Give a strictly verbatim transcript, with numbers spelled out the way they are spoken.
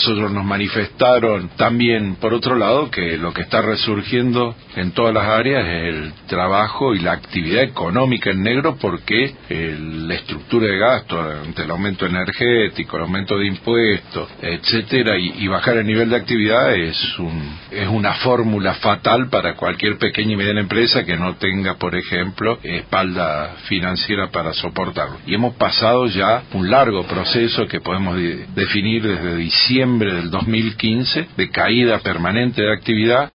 nosotros nos manifestaron también, por otro lado, que lo que está resurgiendo en todas las áreas es el trabajo y la actividad económica en negro, porque el, la estructura de gasto ante el aumento energético, el aumento de impuestos, etcétera, y, y bajar el nivel de actividad es un es una fórmula fatal para cualquier pequeña y mediana empresa que no tenga, por ejemplo, espalda financiera para soportarlo. Y hemos pasado ya un largo proceso que podemos de, definir desde diciembre del dos mil quince de caída permanente de actividad,